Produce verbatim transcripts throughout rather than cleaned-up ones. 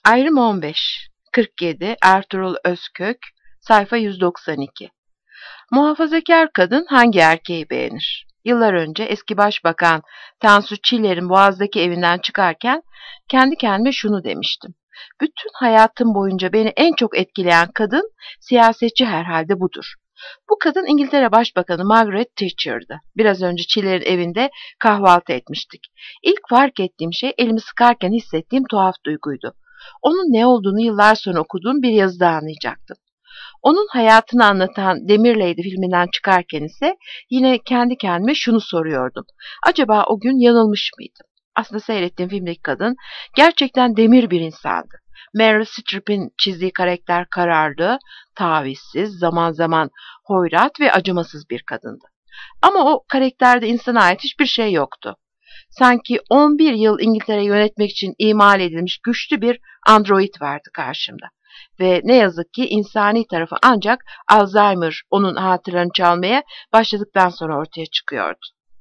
Ayrım on beş, kırk yedi, Ertuğrul Özkök, sayfa yüz doksan iki. Muhafazakar kadın hangi erkeği beğenir? Yıllar önce eski başbakan Tansu Çiller'in Boğaz'daki evinden çıkarken kendi kendime şunu demiştim. Bütün hayatım boyunca beni en çok etkileyen kadın siyasetçi herhalde budur. Bu kadın İngiltere Başbakanı Margaret Thatcher'dı. Biraz önce Çiller'in evinde kahvaltı etmiştik. İlk fark ettiğim şey elimi sıkarken hissettiğim tuhaf duyguydu. Onun ne olduğunu yıllar sonra okuduğum bir yazıda anlayacaktım. Onun hayatını anlatan Demir Lady filminden çıkarken ise yine kendi kendime şunu soruyordum. Acaba o gün yanılmış mıydım? Aslında seyrettiğim filmdeki kadın gerçekten demir bir insandı. Meryl Streep'in çizdiği karakter kararlı, tavizsiz, zaman zaman hoyrat ve acımasız bir kadındı. Ama o karakterde insana ait hiçbir şey yoktu. Sanki on bir yıl İngiltere yönetmek için imal edilmiş güçlü bir android vardı karşımda. Ve ne yazık ki insani tarafı ancak Alzheimer onun hatıralarını çalmaya başladıktan sonra ortaya çıkıyordu.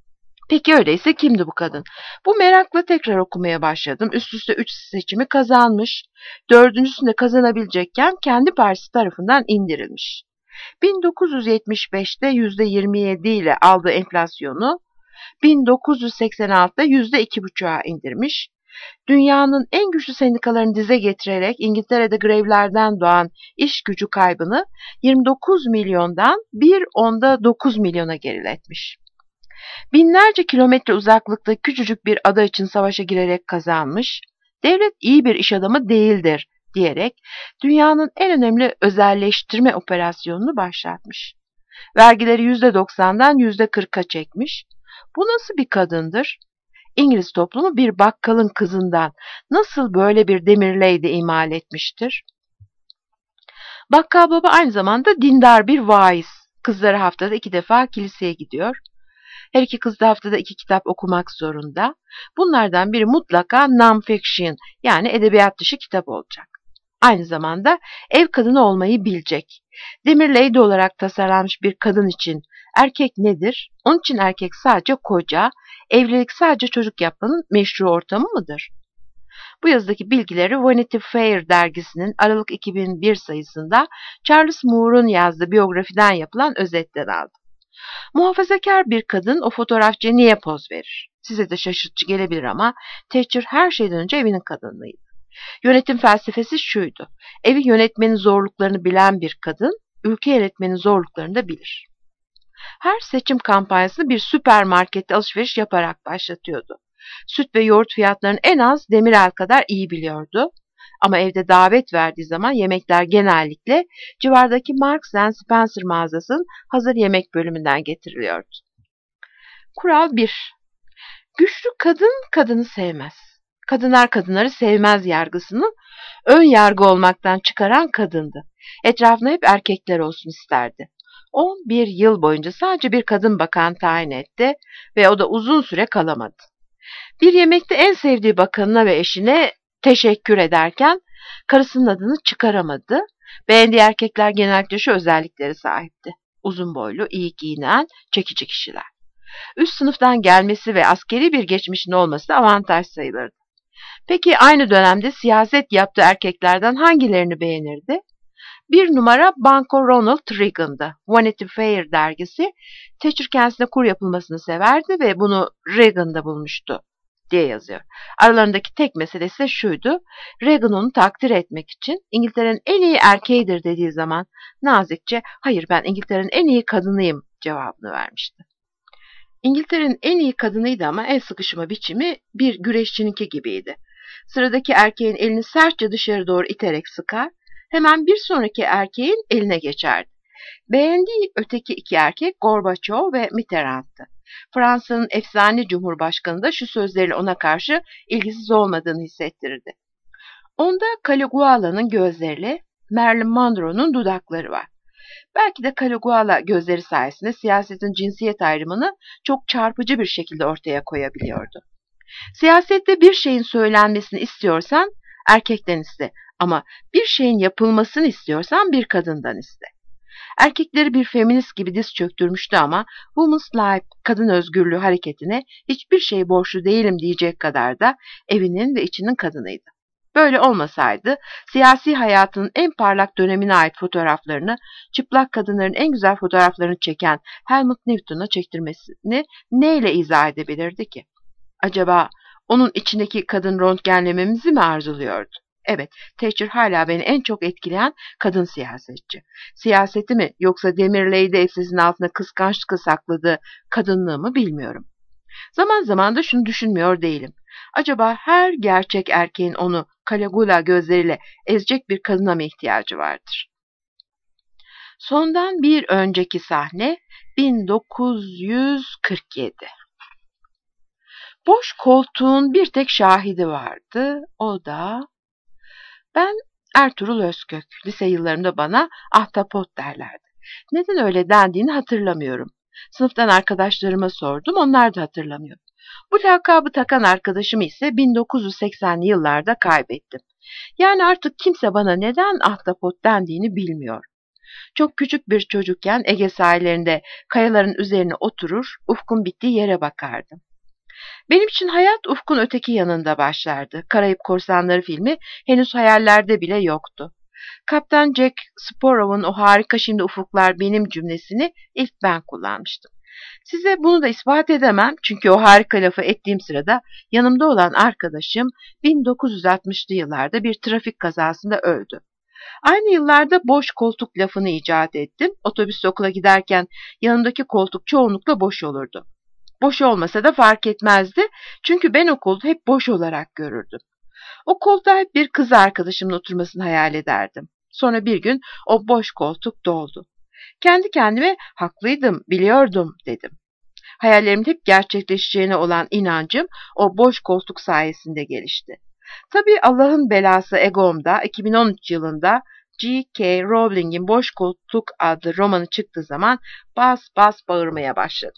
Peki öyleyse kimdi bu kadın? Bu merakla tekrar okumaya başladım. Üst üste üç seçimi kazanmış, dördüncüsünde kazanabilecekken kendi partisi tarafından indirilmiş. bin dokuz yüz yetmiş beşte yüzde yirmi yedi ile aldığı enflasyonu bin dokuz yüz seksen altıda yüzde iki buçuğa indirmiş. Dünyanın en güçlü sendikalarını dize getirerek İngiltere'de grevlerden doğan iş gücü kaybını yirmi dokuz milyondan bir onda dokuz milyona geriletmiş. Binlerce kilometre uzaklıkta küçücük bir ada için savaşa girerek kazanmış, devlet iyi bir iş adamı değildir diyerek dünyanın en önemli özelleştirme operasyonunu başlatmış. Vergileri yüzde doksandan yüzde kırka çekmiş. Bu nasıl bir kadındır? İngiliz toplumu bir bakkalın kızından nasıl böyle bir demir lady imal etmiştir? Bakkal baba aynı zamanda dindar bir vaiz. Kızları haftada iki defa kiliseye gidiyor. Her iki kız da haftada iki kitap okumak zorunda. Bunlardan biri mutlaka non-fiction yani edebiyat dışı kitap olacak. Aynı zamanda ev kadını olmayı bilecek. Demir lady olarak tasarlanmış bir kadın için erkek nedir? Onun için erkek sadece koca, evlilik sadece çocuk yapmanın meşru ortamı mıdır? Bu yazıdaki bilgileri Vanity Fair dergisinin Aralık iki bin bir sayısında Charles Moore'un yazdığı biyografiden yapılan özetten aldım. Muhafazakar bir kadın o fotoğrafçıya niye poz verir? Size de şaşırtıcı gelebilir ama Thatcher her şeyden önce evinin kadınıydı. Yönetim felsefesi şuydu: evi yönetmenin zorluklarını bilen bir kadın, ülke yönetmenin zorluklarını da bilir. Her seçim kampanyasını bir süpermarkette alışveriş yaparak başlatıyordu. Süt ve yoğurt fiyatlarını en az Demirel kadar iyi biliyordu. Ama evde davet verdiği zaman yemekler genellikle civardaki Marks and Spencer mağazasının hazır yemek bölümünden getiriliyordu. Kural bir. Güçlü kadın kadını sevmez. Kadınlar kadınları sevmez yargısını ön yargı olmaktan çıkaran kadındı. Etrafında hep erkekler olsun isterdi. on bir yıl boyunca sadece bir kadın bakan tayin etti ve o da uzun süre kalamadı. Bir yemekte en sevdiği bakanına ve eşine teşekkür ederken karısının adını çıkaramadı. Beğendiği erkekler genellikle şu özellikleri sahipti: uzun boylu, iyi giyinen, çekici kişiler. Üst sınıftan gelmesi ve askeri bir geçmişinin olması da avantaj sayılırdı. Peki aynı dönemde siyaset yaptığı erkeklerden hangilerini beğenirdi? Bir numara Banco Ronald Reagan'dı. Vanity Fair dergisi Thatcher kendisine kur yapılmasını severdi ve bunu Reagan'da bulmuştu diye yazıyor. Aralarındaki tek mesele ise şuydu: Reagan onu takdir etmek için İngiltere'nin en iyi erkeğidir dediği zaman nazikçe hayır ben İngiltere'nin en iyi kadınıyım cevabını vermişti. İngiltere'nin en iyi kadınıydı ama el sıkışma biçimi bir güreşçininki gibiydi. Sıradaki erkeğin elini sertçe dışarı doğru iterek sıkar, hemen bir sonraki erkeğin eline geçerdi. Beğendiği öteki iki erkek Gorbaçov ve Mitterrand'tı. Fransa'nın efsane cumhurbaşkanı da şu sözleriyle ona karşı ilgisiz olmadığını hissettirirdi. Onda Caligula'nın gözleriyle Marilyn Monroe'nun dudakları var. Belki de Caligula gözleri sayesinde siyasetin cinsiyet ayrımını çok çarpıcı bir şekilde ortaya koyabiliyordu. Siyasette bir şeyin söylenmesini istiyorsan erkekten iste ama bir şeyin yapılmasını istiyorsan bir kadından iste. Erkekleri bir feminist gibi diz çöktürmüştü ama Women's Life, kadın özgürlüğü hareketine hiçbir şey borçlu değilim diyecek kadar da evinin ve içinin kadınıydı. Böyle olmasaydı siyasi hayatının en parlak dönemine ait fotoğraflarını çıplak kadınların en güzel fotoğraflarını çeken Helmut Newton'a çektirmesini neyle izah edebilirdi ki? Acaba onun içindeki kadın röntgenlememizi mi arzuluyordu? Evet, Thatcher hala beni en çok etkileyen kadın siyasetçi. Siyaseti mi yoksa Demirley'de elbisesinin altında kıskançlıkla sakladığı kadınlığı mı bilmiyorum. Zaman zaman da şunu düşünmüyor değilim. Acaba her gerçek erkeğin onu Caligula gözleriyle ezecek bir kadına mı ihtiyacı vardır? Sondan bir önceki sahne bin dokuz yüz kırk yedi. Boş koltuğun bir tek şahidi vardı. O da ben. Ertuğrul Özkök. Lise yıllarımda bana ahtapot derlerdi. Neden öyle dendiğini hatırlamıyorum. Sınıftan arkadaşlarıma sordum, onlar da hatırlamıyor. Bu lakabı takan arkadaşımı ise bin dokuz yüz seksenli yıllarda kaybettim. Yani artık kimse bana neden ahtapot dendiğini bilmiyor. Çok küçük bir çocukken Ege sahillerinde kayaların üzerine oturur, ufkun bittiği yere bakardım. Benim için hayat ufkun öteki yanında başlardı. Karayip Korsanları filmi henüz hayallerde bile yoktu. Kaptan Jack Sparrow'un o harika şimdi ufuklar benim cümlesini ilk ben kullanmıştım. Size bunu da ispat edemem çünkü o harika lafı ettiğim sırada yanımda olan arkadaşım bin dokuz yüz altmışlı yıllarda bir trafik kazasında öldü. Aynı yıllarda boş koltuk lafını icat ettim. Otobüste okula giderken yanımdaki koltuk çoğunlukla boş olurdu. Boş olmasa da fark etmezdi çünkü ben o koltuğu hep boş olarak görürdüm. O koltuğa hep bir kız arkadaşımın oturmasını hayal ederdim. Sonra bir gün o boş koltuk doldu. Kendi kendime haklıydım, biliyordum dedim. Hayallerimin hep gerçekleşeceğine olan inancım o boş koltuk sayesinde gelişti. Tabii Allah'ın belası egomda iki bin on üç yılında J K. Rowling'in Boş Koltuk adlı romanı çıktığı zaman bas bas bağırmaya başladım.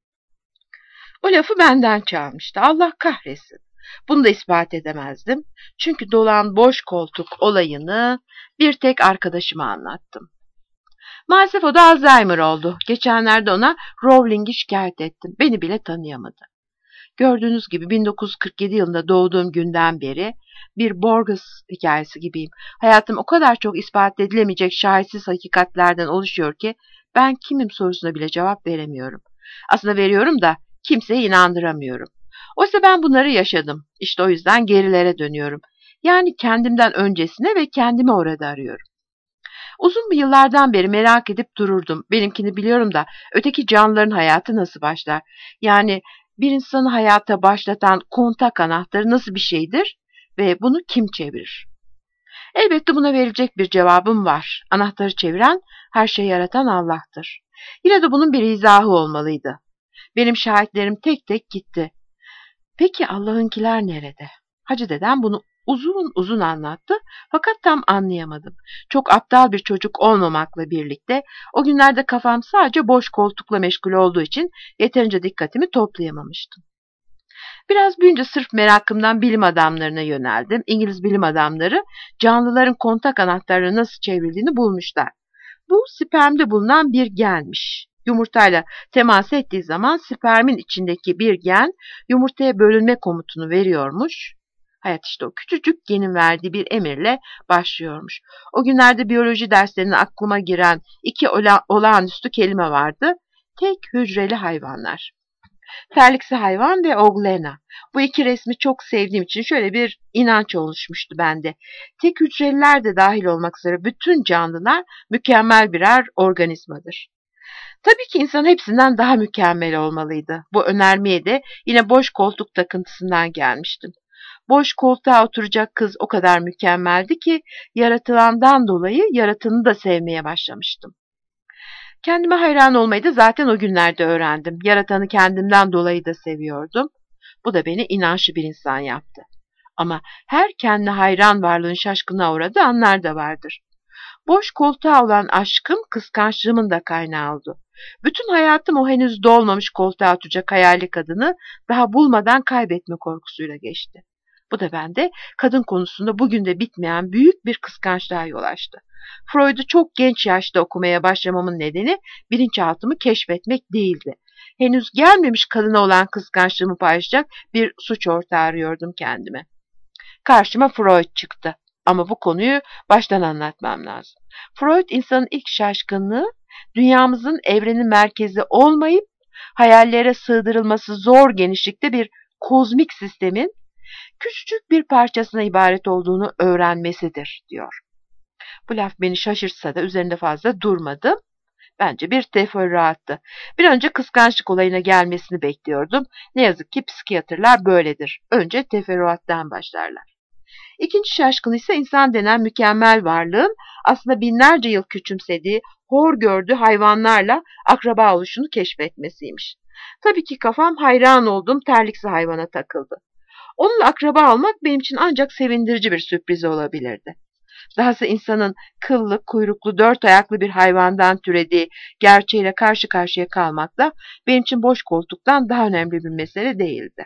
O lafı benden çalmıştı. Allah kahretsin. Bunu da ispat edemezdim. Çünkü dolan boş koltuk olayını bir tek arkadaşıma anlattım. Maalesef o da Alzheimer oldu. Geçenlerde ona Rowling'i şikayet ettim. Beni bile tanıyamadı. Gördüğünüz gibi bin dokuz yüz kırk yedi yılında doğduğum günden beri bir Borges hikayesi gibiyim. Hayatım o kadar çok ispat edilemeyecek şahitsiz hakikatlerden oluşuyor ki ben kimim sorusuna bile cevap veremiyorum. Aslında veriyorum da kimseyi inandıramıyorum. Oysa ben bunları yaşadım. İşte o yüzden gerilere dönüyorum. Yani kendimden öncesine ve kendimi orada arıyorum. Uzun bir yıllardan beri merak edip dururdum. Benimkini biliyorum da öteki canlıların hayatı nasıl başlar? Yani bir insanı hayata başlatan kontak anahtarı nasıl bir şeydir ve bunu kim çevirir? Elbette buna verilecek bir cevabım var. Anahtarı çeviren, her şeyi yaratan Allah'tır. Yine de bunun bir izahı olmalıydı. Benim şahitlerim tek tek gitti. Peki Allah'ınkiler nerede? Hacı dedem bunu uzun uzun anlattı fakat tam anlayamadım. Çok aptal bir çocuk olmamakla birlikte o günlerde kafam sadece boş koltukla meşgul olduğu için yeterince dikkatimi toplayamamıştım. Biraz büyünce sırf merakımdan bilim adamlarına yöneldim. İngiliz bilim adamları canlıların kontak anahtarları nasıl çevrildiğini bulmuşlar. Bu spermde bulunan bir genmiş. Yumurtayla temas ettiği zaman spermin içindeki bir gen yumurtaya bölünme komutunu veriyormuş. Hayat işte o küçücük genin verdiği bir emirle başlıyormuş. O günlerde biyoloji derslerine aklıma giren iki ola, olağanüstü kelime vardı. Tek hücreli hayvanlar. Terliksi hayvan ve Oglena. Bu iki resmi çok sevdiğim için şöyle bir inanç oluşmuştu bende. Tek hücreliler de dahil olmak üzere bütün canlılar mükemmel birer organizmadır. Tabii ki insan hepsinden daha mükemmel olmalıydı. Bu önermeye de yine boş koltuk takıntısından gelmiştim. Boş koltuğa oturacak kız o kadar mükemmeldi ki yaratılandan dolayı yaratanı da sevmeye başlamıştım. Kendime hayran olmayı da zaten o günlerde öğrendim. Yaratanı kendimden dolayı da seviyordum. Bu da beni inançlı bir insan yaptı. Ama her kendine hayran varlığın şaşkına uğradığı anlar da vardır. Boş koltuğa olan aşkım kıskançlığımın da kaynağı oldu. Bütün hayatım o henüz dolmamış koltuğa oturacak hayali kadını daha bulmadan kaybetme korkusuyla geçti. Bu da bende kadın konusunda bugün de bitmeyen büyük bir kıskançlığa yol açtı. Freud'u çok genç yaşta okumaya başlamamın nedeni bilinçaltımı keşfetmek değildi. Henüz gelmemiş kadına olan kıskançlığımı paylaşacak bir suç ortağı arıyordum kendime. Karşıma Freud çıktı. Ama bu konuyu baştan anlatmam lazım. Freud insanın ilk şaşkınlığı dünyamızın evrenin merkezi olmayıp hayallere sığdırılması zor genişlikte bir kozmik sistemin küçücük bir parçasına ibaret olduğunu öğrenmesidir diyor. Bu laf beni şaşırtsa da üzerinde fazla durmadım. Bence bir teferruattı. Bir önce kıskançlık olayına gelmesini bekliyordum. Ne yazık ki psikiyatrlar böyledir. Önce teferruattan başlarlar. İkinci şaşkın ise insan denen mükemmel varlığın aslında binlerce yıl küçümsediği, hor gördüğü hayvanlarla akraba oluşunu keşfetmesiymiş. Tabii ki kafam hayran olduğum terliksi hayvana takıldı. Onunla akraba olmak benim için ancak sevindirici bir sürpriz olabilirdi. Dahası insanın kıllı, kuyruklu, dört ayaklı bir hayvandan türediği gerçeğiyle karşı karşıya kalmak da benim için boş koltuktan daha önemli bir mesele değildi.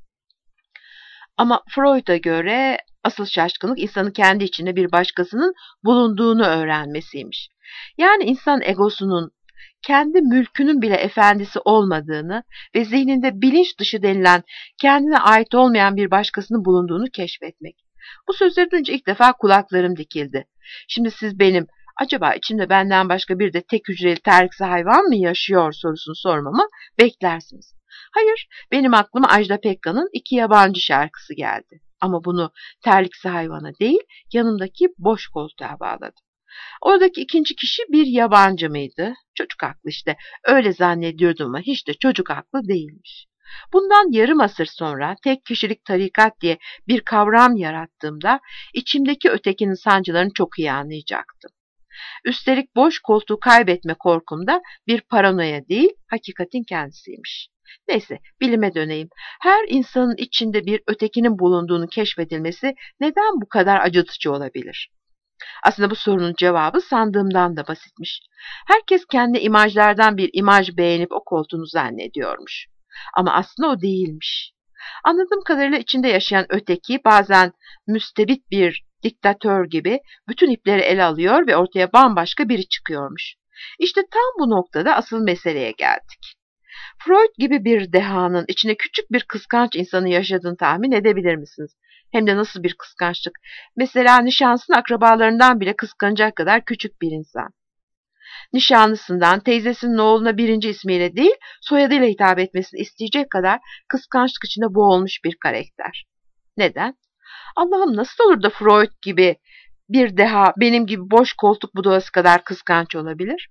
Ama Freud'a göre asıl şaşkınlık insanın kendi içinde bir başkasının bulunduğunu öğrenmesiymiş. Yani insan egosunun kendi mülkünün bile efendisi olmadığını ve zihninde bilinç dışı denilen kendine ait olmayan bir başkasının bulunduğunu keşfetmek. Bu sözleri duyunca ilk defa kulaklarım dikildi. Şimdi siz benim acaba içimde benden başka bir de tek hücreli terliksi hayvan mı yaşıyor sorusunu sormamı beklersiniz. Hayır, benim aklıma Ajda Pekkan'ın İki Yabancı şarkısı geldi. Ama bunu terliksi hayvana değil, yanımdaki boş koltuğa bağladım. Oradaki ikinci kişi bir yabancı mıydı? Çocuk aklı işte. Öyle zannediyordum ama hiç de çocuk aklı değilmiş. Bundan yarım asır sonra tek kişilik tarikat diye bir kavram yarattığımda içimdeki ötekinin sancılarını çok iyi anlayacaktım. Üstelik boş koltuğu kaybetme korkum da bir paranoya değil, hakikatin kendisiymiş. Neyse, bilime döneyim. Her insanın içinde bir ötekinin bulunduğunu keşfedilmesi neden bu kadar acıtıcı olabilir? Aslında bu sorunun cevabı sandığımdan da basitmiş. Herkes kendi imajlardan bir imaj beğenip o koltuğunu zannediyormuş. Ama aslında o değilmiş. Anladığım kadarıyla içinde yaşayan öteki bazen müstebit bir diktatör gibi bütün ipleri ele alıyor ve ortaya bambaşka biri çıkıyormuş. İşte tam bu noktada asıl meseleye geldik. Freud gibi bir dehanın içine küçük bir kıskanç insanı yaşadığını tahmin edebilir misiniz? Hem de nasıl bir kıskançlık. Mesela nişanlısının akrabalarından bile kıskanacak kadar küçük bir insan. Nişanlısından teyzesinin oğluna birinci ismiyle değil soyadıyla hitap etmesini isteyecek kadar kıskançlık içinde boğulmuş bir karakter. Neden? Allah'ım nasıl olur da Freud gibi bir deha benim gibi boş koltuk budalası kadar kıskanç olabilir?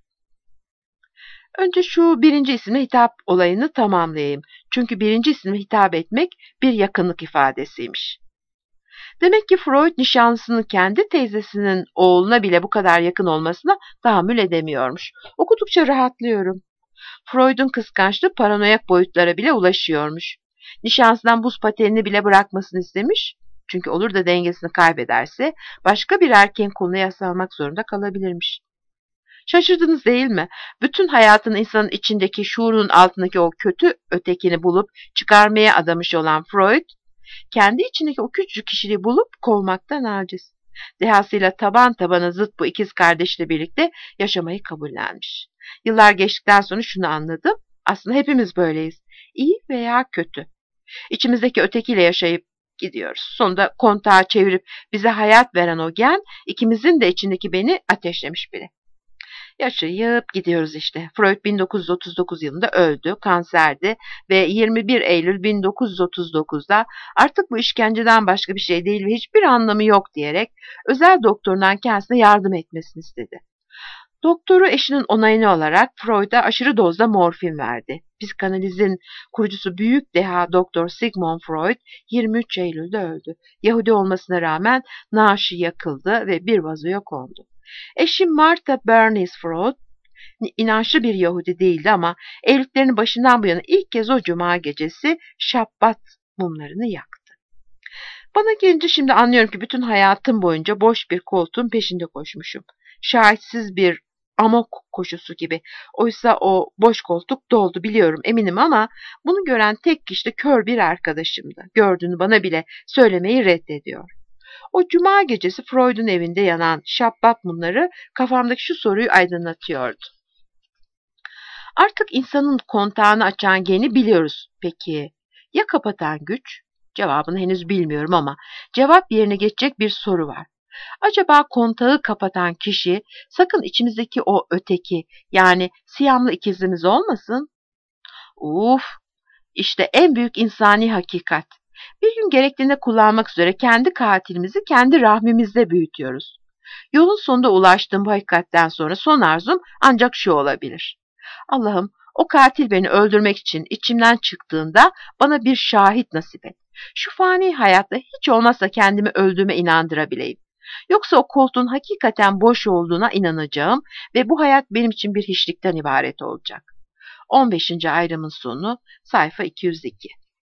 Önce şu birinci isimle hitap olayını tamamlayayım. Çünkü birinci isimle hitap etmek bir yakınlık ifadesiymiş. Demek ki Freud nişanlısının kendi teyzesinin oğluna bile bu kadar yakın olmasına tahammül edemiyormuş. Okudukça rahatlıyorum. Freud'un kıskançlığı paranoyak boyutlara bile ulaşıyormuş. Nişanlısından buz patenini bile bırakmasını istemiş. Çünkü olur da dengesini kaybederse başka bir erkeğin koluna yaslanmak zorunda kalabilirmiş. Şaşırdınız değil mi? Bütün hayatını insanın içindeki şuurun altındaki o kötü ötekini bulup çıkarmaya adamış olan Freud, kendi içindeki o küçücük kişiliği bulup kovmaktan aciz. Dehasıyla taban tabana zıt bu ikiz kardeşle birlikte yaşamayı kabullenmiş. Yıllar geçtikten sonra şunu anladım. Aslında hepimiz böyleyiz. İyi veya kötü. İçimizdeki ötekiyle yaşayıp gidiyoruz. Sonunda kontağı çevirip bize hayat veren o gen, ikimizin de içindeki beni ateşlemiş biri. Yaşayıp gidiyoruz işte. Freud bin dokuz yüz otuz dokuz yılında öldü, kanserdi ve yirmi bir Eylül bin dokuz yüz otuz dokuzda artık bu işkenceden başka bir şey değil ve hiçbir anlamı yok diyerek özel doktorundan kendisine yardım etmesini istedi. Doktoru eşinin onayını alarak Freud'a aşırı dozda morfin verdi. Psikanalizin kurucusu büyük deha Doktor Sigmund Freud yirmi üç Eylül'de öldü. Yahudi olmasına rağmen naaşı yakıldı ve bir vazoya kondu. Eşi Martha Bernice Freud inançlı bir Yahudi değildi ama evliliklerinin başından bu yana ilk kez o cuma gecesi Şabbat mumlarını yaktı. Bana gelince şimdi anlıyorum ki bütün hayatım boyunca boş bir koltuğun peşinde koşmuşum. Şahitsiz bir amok koşusu gibi. Oysa o boş koltuk doldu biliyorum eminim ama bunu gören tek kişi de kör bir arkadaşımdı. Gördüğünü bana bile söylemeyi reddediyor. O cuma gecesi Freud'un evinde yanan şabbat mumları kafamdaki şu soruyu aydınlatıyordu. Artık insanın kontağını açan geni biliyoruz. Peki ya kapatan güç? Cevabını henüz bilmiyorum ama cevap yerine geçecek bir soru var. Acaba kontağı kapatan kişi sakın içimizdeki o öteki, yani siyamlı ikizimiz olmasın? Uf, işte en büyük insani hakikat. Bir gün gerektiğinde kullanmak üzere kendi katilimizi kendi rahmimizde büyütüyoruz. Yolun sonunda ulaştığım bu hakikatten sonra son arzum ancak şu olabilir: Allah'ım, o katil beni öldürmek için içimden çıktığında bana bir şahit nasip et. Şu fani hayatta hiç olmazsa kendimi öldüğüme inandırabileyim. Yoksa o koltuğun hakikaten boş olduğuna inanacağım ve bu hayat benim için bir hiçlikten ibaret olacak. on beşinci ayrımın sonu, sayfa iki yüz iki.